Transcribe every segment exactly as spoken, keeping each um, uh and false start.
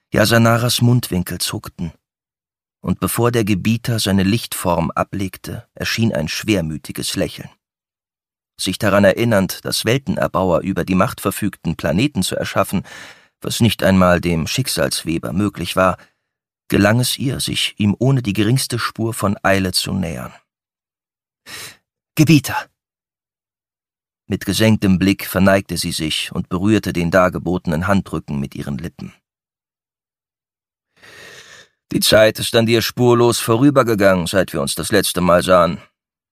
Yasanaras Mundwinkel zuckten, und bevor der Gebieter seine Lichtform ablegte, erschien ein schwermütiges Lächeln. Sich daran erinnernd, dass Weltenerbauer über die Macht verfügten, Planeten zu erschaffen, was nicht einmal dem Schicksalsweber möglich war, gelang es ihr, sich ihm ohne die geringste Spur von Eile zu nähern. »Gebieter!« Mit gesenktem Blick verneigte sie sich und berührte den dargebotenen Handrücken mit ihren Lippen. »Die Zeit ist an dir spurlos vorübergegangen, seit wir uns das letzte Mal sahen.«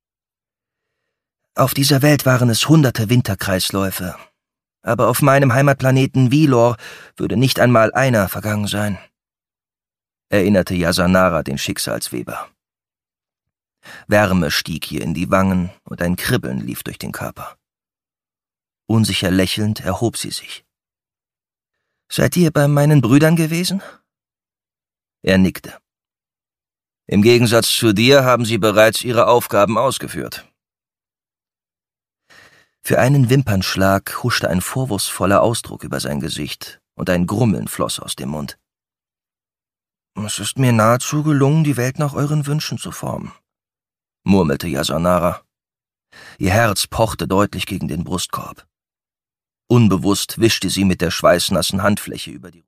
»Auf dieser Welt waren es hunderte Winterkreisläufe, aber auf meinem Heimatplaneten Vilor würde nicht einmal einer vergangen sein«, erinnerte Yasanara den Schicksalsweber. Wärme stieg hier in die Wangen und ein Kribbeln lief durch den Körper. Unsicher lächelnd erhob sie sich. »Seid ihr bei meinen Brüdern gewesen?« Er nickte. »Im Gegensatz zu dir haben sie bereits ihre Aufgaben ausgeführt.« Für einen Wimpernschlag huschte ein vorwurfsvoller Ausdruck über sein Gesicht und ein Grummeln floss aus dem Mund. »Es ist mir nahezu gelungen, die Welt nach euren Wünschen zu formen«, murmelte Yasanara. Ihr Herz pochte deutlich gegen den Brustkorb. Unbewusst wischte sie mit der schweißnassen Handfläche über die